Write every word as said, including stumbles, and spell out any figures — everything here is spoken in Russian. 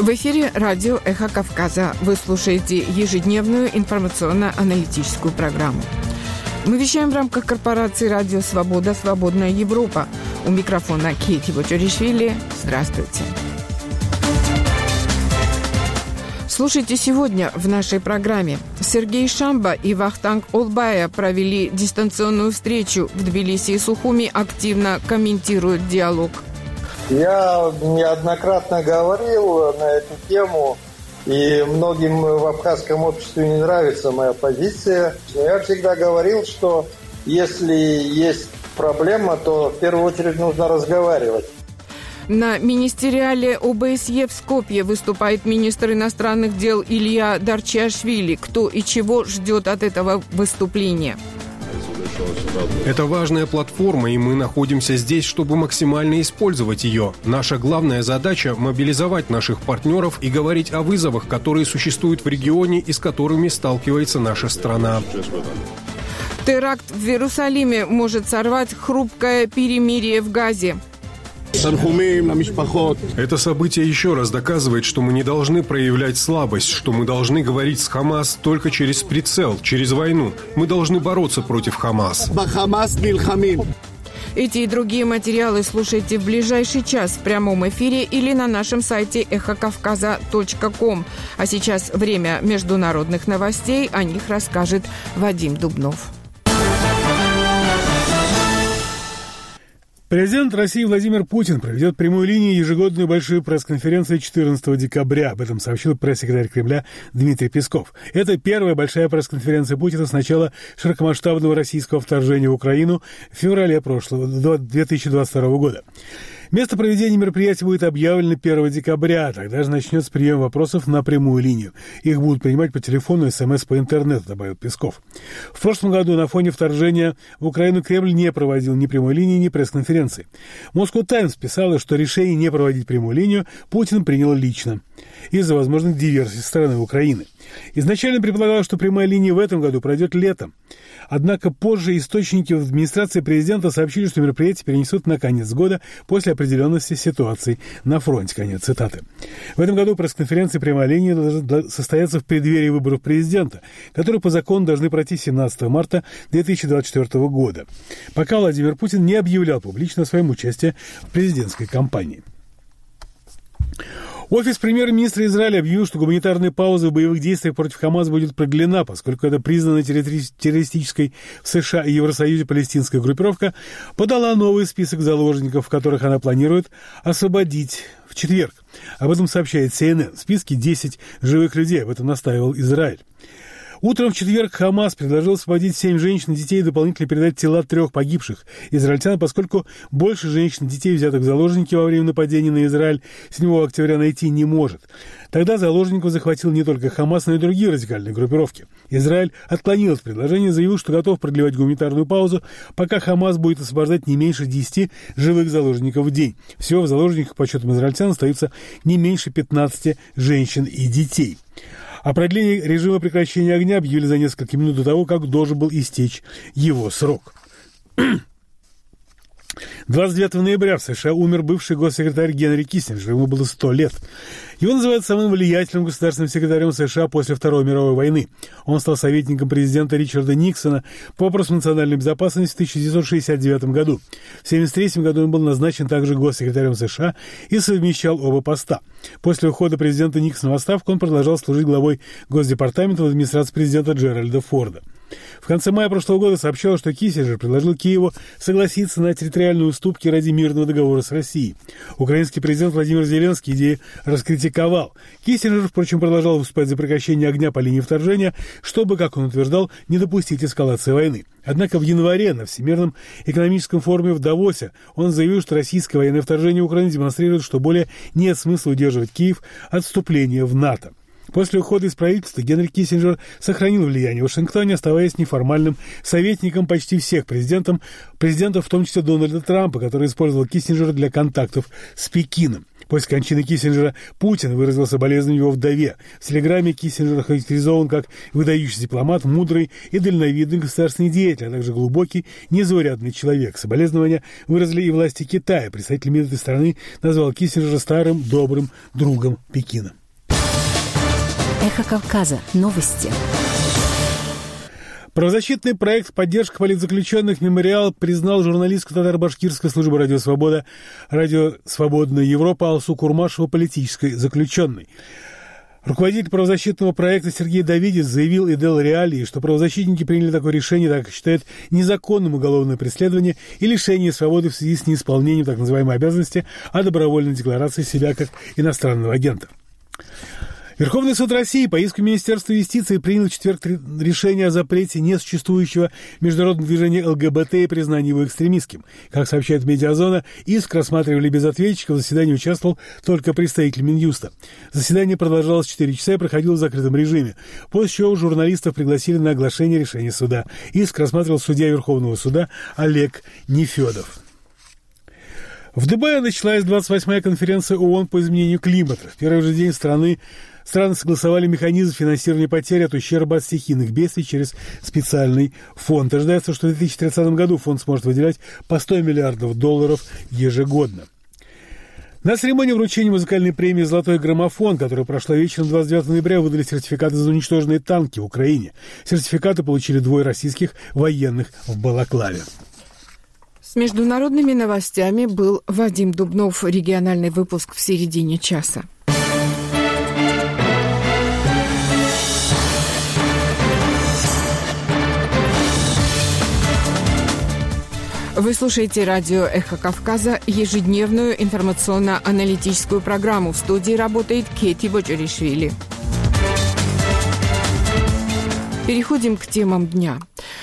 В эфире радио «Эхо Кавказа». Вы слушаете ежедневную информационно-аналитическую программу. Мы вещаем в рамках корпорации «Радио Свобода. Свободная Европа». У микрофона Кейти Вочеришвили. Здравствуйте. Слушайте сегодня в нашей программе. Сергей Шамба и Вахтанг Олбая провели дистанционную встречу в Тбилиси и Сухуми, активно комментируют диалог. Я неоднократно говорил на эту тему, и многим в абхазском обществе не нравится моя позиция. Но я всегда говорил, что если есть проблема, то в первую очередь нужно разговаривать. На министериале ОБСЕ в Скопье выступает министр иностранных дел Илья Дарчиашвили. Кто и чего ждет от этого выступления? Это важная платформа, и мы находимся здесь, чтобы максимально использовать ее. Наша главная задача – мобилизовать наших партнеров и говорить о вызовах, которые существуют в регионе и с которыми сталкивается наша страна. Теракт в Иерусалиме может сорвать хрупкое перемирие в Газе. Это событие еще раз доказывает, что мы не должны проявлять слабость, что мы должны говорить с Хамас только через прицел, через войну. Мы должны бороться против Хамас. Эти и другие материалы слушайте в ближайший час в прямом эфире или на нашем сайте эхо кавказа точка ком. А сейчас время международных новостей. О них расскажет Вадим Дубнов. Президент России Владимир Путин проведет прямую линию ежегодную большую пресс-конференцию четырнадцатого декабря. Об этом сообщил пресс-секретарь Кремля Дмитрий Песков. Это первая большая пресс-конференция Путина с начала широкомасштабного российского вторжения в Украину в феврале прошлого, две тысячи двадцать второго года. Место проведения мероприятия будет объявлено первого декабря. Тогда же начнется прием вопросов на прямую линию. Их будут принимать по телефону, смс по интернету, добавил Песков. В прошлом году на фоне вторжения в Украину Кремль не проводил ни прямой линии, ни пресс-конференции. Moscow Times писала, что решение не проводить прямую линию Путин принял лично из-за возможных диверсий со стороны Украины. Изначально предполагалось, что прямая линия в этом году пройдет летом. Однако позже источники в администрации президента сообщили, что мероприятие перенесут на конец года после определенности ситуации на фронте. Конец цитаты. В этом году пресс-конференции прямая линия должна состояться в преддверии выборов президента, которые по закону должны пройти семнадцатого марта две тысячи двадцать четвёртого года. Пока Владимир Путин не объявлял публично о своем участии в президентской кампании. Офис премьер-министра Израиля объявил, что гуманитарная пауза в боевых действиях против Хамас будет продлена, поскольку это признанная террористической в США и Евросоюзе палестинская группировка подала новый список заложников, которых она планирует освободить в четверг. Об этом сообщает си эн эн. В списке десять живых людей, об этом настаивал Израиль. Утром в четверг Хамас предложил освободить семь женщин и детей и дополнительно передать тела трех погибших израильтян, поскольку больше женщин и детей, взятых в заложники во время нападения на Израиль, седьмого октября найти не может. Тогда заложников захватил не только Хамас, но и другие радикальные группировки. Израиль отклонил это предложение, заявил, что готов продлевать гуманитарную паузу, пока Хамас будет освобождать не меньше десяти живых заложников в день. Всего в заложниках, по подсчетам израильтян, остаются не меньше пятнадцати женщин и детей. О продлении режима прекращения огня объявили за несколько минут до того, как должен был истечь его срок. двадцать девятого ноября в США умер бывший госсекретарь Генри Киссинджер, ему было сто лет. Его называют самым влиятельным государственным секретарем США после Второй мировой войны. Он стал советником президента Ричарда Никсона по вопросам национальной безопасности в тысяча девятьсот шестьдесят девятом году. В тысяча девятьсот семьдесят третьем году он был назначен также госсекретарем США и совмещал оба поста. После ухода президента Никсона в отставку он продолжал служить главой Госдепартамента в администрации президента Джеральда Форда. В конце мая прошлого года сообщалось, что Киссинджер предложил Киеву согласиться на территориальные уступки ради мирного договора с Россией. Украинский президент Владимир Зеленский идею раскритиковал. Киссинджер, впрочем, продолжал выступать за прекращение огня по линии вторжения, чтобы, как он утверждал, не допустить эскалации войны. Однако в январе на Всемирном экономическом форуме в Давосе он заявил, что российское военное вторжение в Украину демонстрирует, что более нет смысла удерживать Киев от вступления в НАТО. После ухода из правительства Генри Киссинджер сохранил влияние в Вашингтоне, оставаясь неформальным советником почти всех президентов, президентов, в том числе Дональда Трампа, который использовал Киссинджера для контактов с Пекином. После кончины Киссинджера Путин выразил соболезнования его вдове. В телеграмме Киссинджер охарактеризован как выдающийся дипломат, мудрый и дальновидный государственный деятель, а также глубокий, незаурядный человек. Соболезнования выразили и власти Китая. Представитель МИД этой страны назвал Киссинджера старым, добрым другом Пекина. Эхо Кавказа. Новости. Правозащитный проект «Поддержка политзаключенных. Мемориал» признал журналистку татаро-башкирской службы «Радио Свобода», «Радио Свободная Европа» Алсу Курмашеву политической заключенной. Руководитель правозащитного проекта Сергей Давидец заявил и дал реалии, что правозащитники приняли такое решение, так как считают незаконным уголовное преследование и лишение свободы в связи с неисполнением так называемой обязанности о добровольной декларации себя как иностранного агента. Верховный суд России по иску Министерства юстиции принял в четверг решение о запрете несуществующего международного движения ЛГБТ и признании его экстремистским. Как сообщает «Медиазона», иск рассматривали без ответчика, в заседании участвовал только представитель Минюста. Заседание продолжалось четыре часа и проходило в закрытом режиме, после чего журналистов пригласили на оглашение решения суда. Иск рассматривал судья Верховного суда Олег Нефедов. В Дубае началась двадцать восьмая конференция ООН по изменению климата. В первый же день страны Страны согласовали механизм финансирования потерь от ущерба от стихийных бедствий через специальный фонд. Ожидается, что в две тысячи тридцатом году фонд сможет выделять по сто миллиардов долларов ежегодно. На церемонии вручения музыкальной премии «Золотой граммофон», которая прошла вечером двадцать девятого ноября, выдали сертификаты за уничтоженные танки в Украине. Сертификаты получили двое российских военных в Балаклаве. С международными новостями был Вадим Дубнов. Региональный выпуск в середине часа. Вы слушаете радио «Эхо Кавказа», ежедневную информационно-аналитическую программу. В студии работает Кети Боджаришвили. Переходим к темам дня.